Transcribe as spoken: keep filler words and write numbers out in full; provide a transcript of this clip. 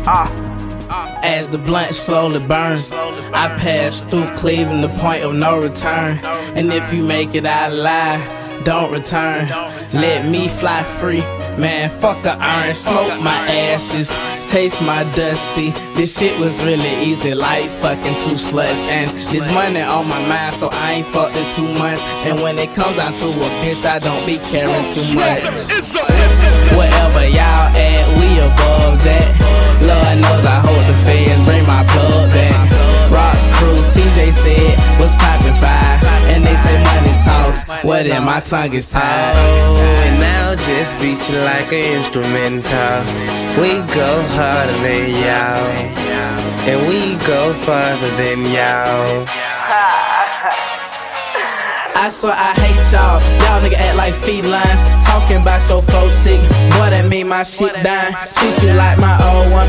As the blunt slowly burns, I pass through Cleveland, the point of no return. And if you make it out alive, don't return. Let me fly free, man, fuck a iron. Smoke my ashes, taste my dust. See, this shit was really easy, like fucking two sluts. And this money on my mind, so I ain't fucked in two months. And when it comes down to a bitch, I don't be caring too much. Wherever y'all at, we above that. Lord knows I hold the feds, bring my blood back. Rock crew, T J said, what's poppin' five? And they say money talks, well then my tongue is tied. Oh, and I'll just beat you like an instrumental. We go harder than y'all, and we go farther than y'all. I swear I hate y'all. Y'all nigga act like felines, talking about your flow sick. Boy, that mean my shit dying. Treat you like my old one.